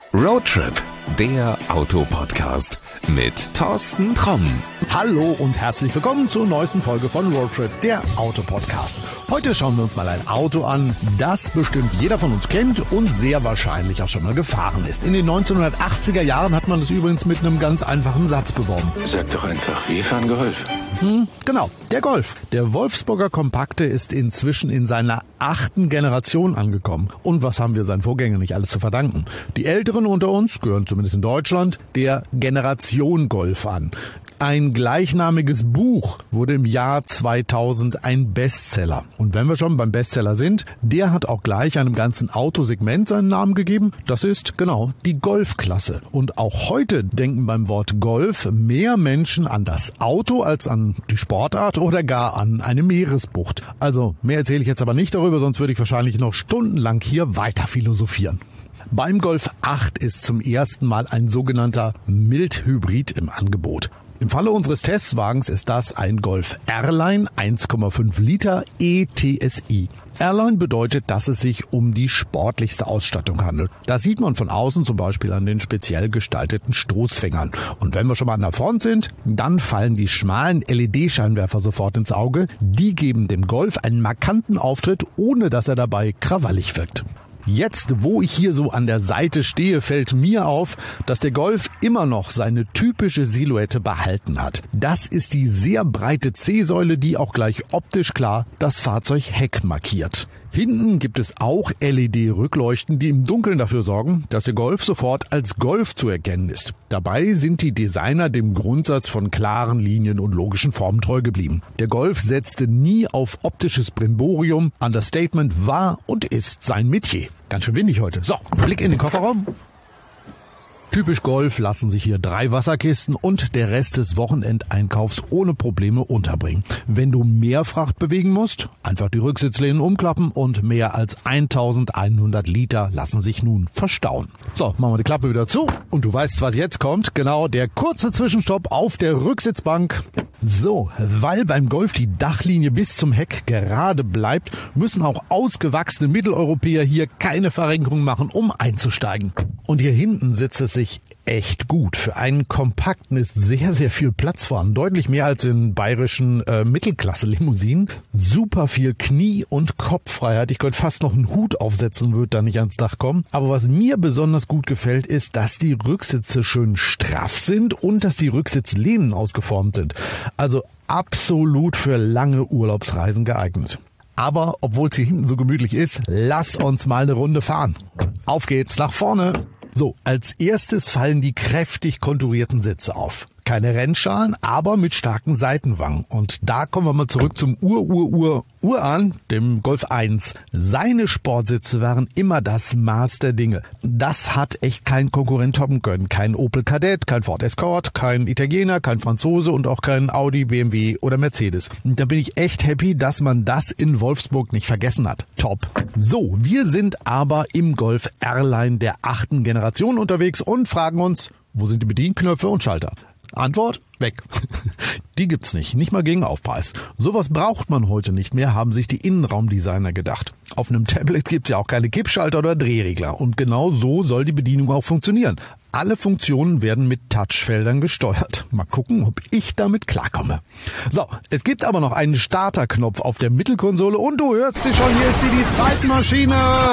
Roadtrip, der Autopodcast mit Thorsten Tromm. Hallo und herzlich willkommen zur neuesten Folge von Roadtrip, der Autopodcast. Heute schauen wir uns mal ein Auto an, das bestimmt jeder von uns kennt und sehr wahrscheinlich auch schon mal gefahren ist. In den 1980er Jahren hat man es übrigens mit einem ganz einfachen Satz beworben. Sag doch einfach, wir fahren Golf. Genau, der Golf. Der Wolfsburger Kompakte ist inzwischen in seiner 8. Generation angekommen. Und was haben wir seinen Vorgängern nicht alles zu verdanken? Die Älteren unter uns gehören zumindest in Deutschland der Generation Golf an. Ein gleichnamiges Buch wurde im Jahr 2000 ein Bestseller. Und wenn wir schon beim Bestseller sind, der hat auch gleich einem ganzen Autosegment seinen Namen gegeben. Das ist, genau, die Golfklasse. Und auch heute denken beim Wort Golf mehr Menschen an das Auto als an die Sportart oder gar an eine Meeresbucht. Also mehr erzähle ich jetzt aber nicht darüber, sonst würde ich wahrscheinlich noch stundenlang hier weiter philosophieren. Beim Golf 8 ist zum ersten Mal ein sogenannter Mild-Hybrid im Angebot. Im Falle unseres Testwagens ist das ein Golf R-Line 1,5 Liter ETSI. R-Line bedeutet, dass es sich um die sportlichste Ausstattung handelt. Das sieht man von außen zum Beispiel an den speziell gestalteten Stoßfängern. Und wenn wir schon mal an der Front sind, dann fallen die schmalen LED-Scheinwerfer sofort ins Auge. Die geben dem Golf einen markanten Auftritt, ohne dass er dabei krawallig wirkt. Jetzt, wo ich hier so an der Seite stehe, fällt mir auf, dass der Golf immer noch seine typische Silhouette behalten hat. Das ist die sehr breite C-Säule, die auch gleich optisch klar das Fahrzeugheck markiert. Hinten gibt es auch LED-Rückleuchten, die im Dunkeln dafür sorgen, dass der Golf sofort als Golf zu erkennen ist. Dabei sind die Designer dem Grundsatz von klaren Linien und logischen Formen treu geblieben. Der Golf setzte nie auf optisches Brimborium. Understatement war und ist sein Metier. Ganz schön windig heute. So, Blick in den Kofferraum. Typisch Golf lassen sich hier 3 Wasserkisten und der Rest des Wochenendeinkaufs ohne Probleme unterbringen. Wenn du mehr Fracht bewegen musst, einfach die Rücksitzlehnen umklappen und mehr als 1100 Liter lassen sich nun verstauen. So, machen wir die Klappe wieder zu und du weißt, was jetzt kommt. Genau, der kurze Zwischenstopp auf der Rücksitzbank. So, weil beim Golf die Dachlinie bis zum Heck gerade bleibt, müssen auch ausgewachsene Mitteleuropäer hier keine Verrenkung machen, um einzusteigen. Und hier hinten sitzt es sich echt gut. Für einen Kompakten ist sehr, sehr viel Platz vorhanden. Deutlich mehr als in bayerischen Mittelklasse-Limousinen. Super viel Knie- und Kopffreiheit. Ich könnte fast noch einen Hut aufsetzen und würde da nicht ans Dach kommen. Aber was mir besonders gut gefällt, ist, dass die Rücksitze schön straff sind und dass die Rücksitzlehnen ausgeformt sind. Also absolut für lange Urlaubsreisen geeignet. Aber obwohl es hier hinten so gemütlich ist, lass uns mal eine Runde fahren. Auf geht's nach vorne. So, als erstes fallen die kräftig konturierten Sitze auf. Keine Rennschalen, aber mit starken Seitenwangen. Und da kommen wir mal zurück zum Urahn, dem Golf 1. Seine Sportsitze waren immer das Maß der Dinge. Das hat echt kein Konkurrent toppen können. Kein Opel Kadett, kein Ford Escort, kein Italiener, kein Franzose und auch kein Audi, BMW oder Mercedes. Und da bin ich echt happy, dass man das in Wolfsburg nicht vergessen hat. Top. So, wir sind aber im Golf R-Line der 8. Generation unterwegs und fragen uns, wo sind die Bedienknöpfe und Schalter? Antwort? Weg. Die gibt's nicht mal gegen Aufpreis. Sowas braucht man heute nicht mehr, haben sich die Innenraumdesigner gedacht. Auf einem Tablet gibt's ja auch keine Kippschalter oder Drehregler und genau so soll die Bedienung auch funktionieren. Alle Funktionen werden mit Touchfeldern gesteuert. Mal gucken, ob ich damit klarkomme. So, es gibt aber noch einen Starterknopf auf der Mittelkonsole und du hörst sie schon, hier ist die Zeitmaschine.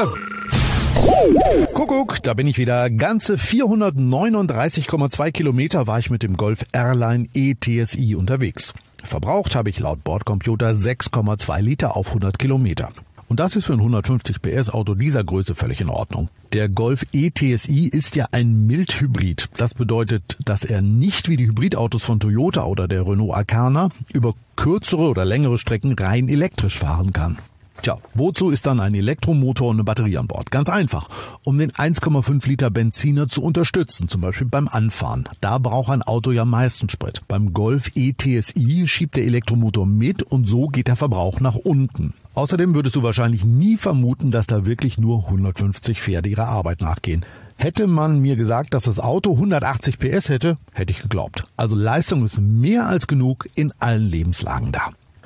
Kuckuck, da bin ich wieder. Ganze 439,2 Kilometer war ich mit dem Golf R-Line ETSI unterwegs. Verbraucht habe ich laut Bordcomputer 6,2 Liter auf 100 Kilometer. Und das ist für ein 150 PS Auto dieser Größe völlig in Ordnung. Der Golf ETSI ist ja ein Mild-Hybrid. Das bedeutet, dass er nicht wie die Hybridautos von Toyota oder der Renault Arcana über kürzere oder längere Strecken rein elektrisch fahren kann. Tja, wozu ist dann ein Elektromotor und eine Batterie an Bord? Ganz einfach, um den 1,5 Liter Benziner zu unterstützen, zum Beispiel beim Anfahren. Da braucht ein Auto ja meistens Sprit. Beim Golf ETSI schiebt der Elektromotor mit und so geht der Verbrauch nach unten. Außerdem würdest du wahrscheinlich nie vermuten, dass da wirklich nur 150 Pferde ihrer Arbeit nachgehen. Hätte man mir gesagt, dass das Auto 180 PS hätte, hätte ich geglaubt. Also Leistung ist mehr als genug in allen Lebenslagen da.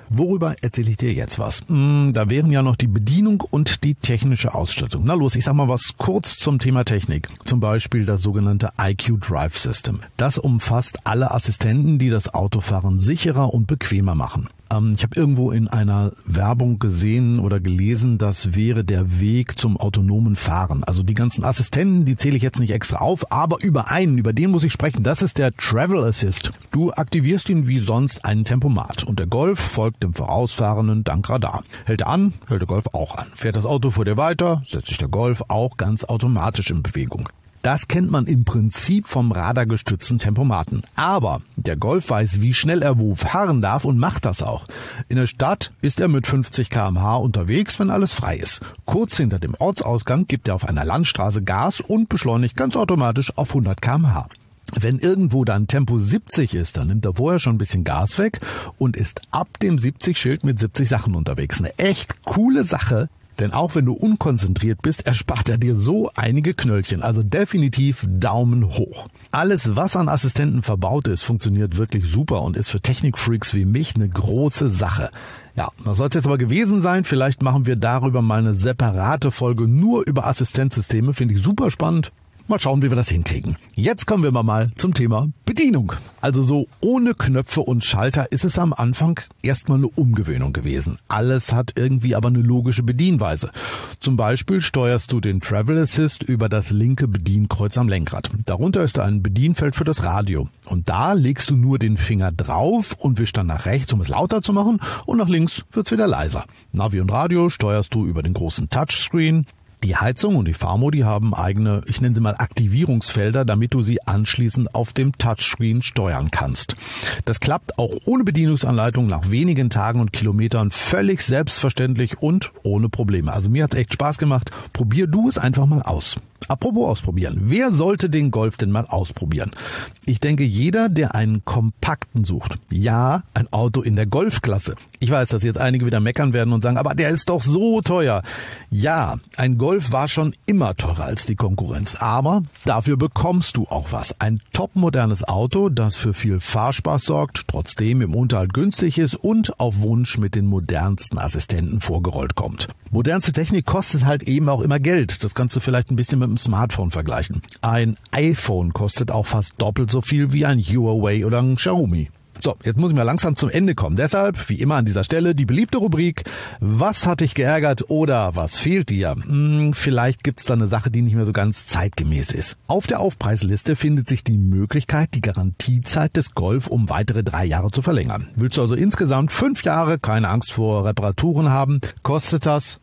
Worüber erzähle ich dir jetzt was? Da wären ja noch die Bedienung und die technische Ausstattung. Na los, ich sag mal was kurz zum Thema Technik. Zum Beispiel das sogenannte IQ Drive System. Das umfasst alle Assistenten, die das Autofahren sicherer und bequemer machen. Ich habe irgendwo in einer Werbung gesehen oder gelesen, das wäre der Weg zum autonomen Fahren. Also die ganzen Assistenten, die zähle ich jetzt nicht extra auf, aber über den muss ich sprechen. Das ist der Travel Assist. Du aktivierst ihn wie sonst einen Tempomat und der Golf folgt dem Vorausfahrenden dank Radar. Hält er an, hält der Golf auch an. Fährt das Auto vor dir weiter, setzt sich der Golf auch ganz automatisch in Bewegung. Das kennt man im Prinzip vom radargestützten Tempomaten. Aber der Golf weiß, wie schnell er wo fahren darf und macht das auch. In der Stadt ist er mit 50 km/h unterwegs, wenn alles frei ist. Kurz hinter dem Ortsausgang gibt er auf einer Landstraße Gas und beschleunigt ganz automatisch auf 100 km/h. Wenn irgendwo dann Tempo 70 ist, dann nimmt er vorher schon ein bisschen Gas weg und ist ab dem 70-Schild mit 70 Sachen unterwegs. Eine echt coole Sache. Denn auch wenn du unkonzentriert bist, erspart er dir so einige Knöllchen. Also definitiv Daumen hoch. Alles, was an Assistenten verbaut ist, funktioniert wirklich super und ist für Technikfreaks wie mich eine große Sache. Ja, das soll es jetzt aber gewesen sein. Vielleicht machen wir darüber mal eine separate Folge nur über Assistenzsysteme. Finde ich super spannend. Mal schauen, wie wir das hinkriegen. Jetzt kommen wir mal zum Thema Bedienung. Also so ohne Knöpfe und Schalter ist es am Anfang erstmal eine Umgewöhnung gewesen. Alles hat irgendwie aber eine logische Bedienweise. Zum Beispiel steuerst du den Travel Assist über das linke Bedienkreuz am Lenkrad. Darunter ist ein Bedienfeld für das Radio. Und da legst du nur den Finger drauf und wischst dann nach rechts, um es lauter zu machen. Und nach links wird's wieder leiser. Navi und Radio steuerst du über den großen Touchscreen. Die Heizung und die Fahrmodi haben eigene, ich nenne sie mal Aktivierungsfelder, damit du sie anschließend auf dem Touchscreen steuern kannst. Das klappt auch ohne Bedienungsanleitung nach wenigen Tagen und Kilometern völlig selbstverständlich und ohne Probleme. Also mir hat's echt Spaß gemacht. Probier du es einfach mal aus. Apropos ausprobieren. Wer sollte den Golf denn mal ausprobieren? Ich denke, jeder, der einen kompakten sucht. Ja, ein Auto in der Golfklasse. Ich weiß, dass jetzt einige wieder meckern werden und sagen, aber der ist doch so teuer. Ja, ein Golf war schon immer teurer als die Konkurrenz. Aber dafür bekommst du auch was. Ein topmodernes Auto, das für viel Fahrspaß sorgt, trotzdem im Unterhalt günstig ist und auf Wunsch mit den modernsten Assistenten vorgerollt kommt. Modernste Technik kostet halt eben auch immer Geld. Das kannst du vielleicht ein bisschen mit dem Smartphone vergleichen. Ein iPhone kostet auch fast doppelt so viel wie ein Huawei oder ein Xiaomi. So, jetzt muss ich mal langsam zum Ende kommen. Deshalb, wie immer an dieser Stelle, die beliebte Rubrik, was hat dich geärgert oder was fehlt dir? Vielleicht gibt's da eine Sache, die nicht mehr so ganz zeitgemäß ist. Auf der Aufpreisliste findet sich die Möglichkeit, die Garantiezeit des Golf um weitere 3 Jahre zu verlängern. Willst du also insgesamt 5 Jahre keine Angst vor Reparaturen haben, kostet das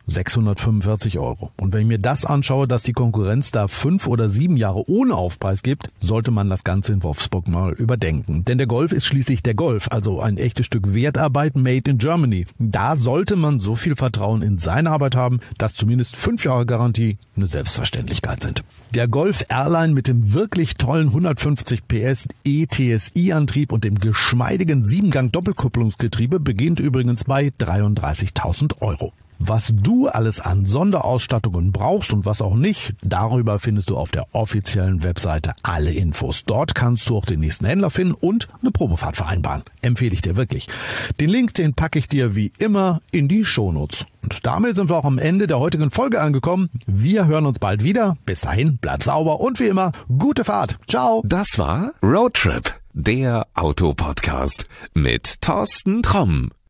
645 €. Und wenn ich mir das anschaue, dass die Konkurrenz da 5 oder 7 Jahre ohne Aufpreis gibt, sollte man das Ganze in Wolfsburg mal überdenken. Denn der Golf ist schließlich der Golf, also ein echtes Stück Wertarbeit made in Germany. Da sollte man so viel Vertrauen in seine Arbeit haben, dass zumindest 5 Jahre Garantie eine Selbstverständlichkeit sind. Der Golf Airline mit dem wirklich tollen 150 PS ETSI-Antrieb und dem geschmeidigen 7-Gang-Doppelkupplungsgetriebe beginnt übrigens bei 33.000 €. Was du alles an Sonderausstattungen brauchst und was auch nicht, darüber findest du auf der offiziellen Webseite alle Infos. Dort kannst du auch den nächsten Händler finden und eine Probefahrt vereinbaren. Empfehle ich dir wirklich. Den Link, den packe ich dir wie immer in die Shownotes. Und damit sind wir auch am Ende der heutigen Folge angekommen. Wir hören uns bald wieder. Bis dahin, bleib sauber und wie immer, gute Fahrt. Ciao. Das war Roadtrip, der Autopodcast mit Thorsten Tromm.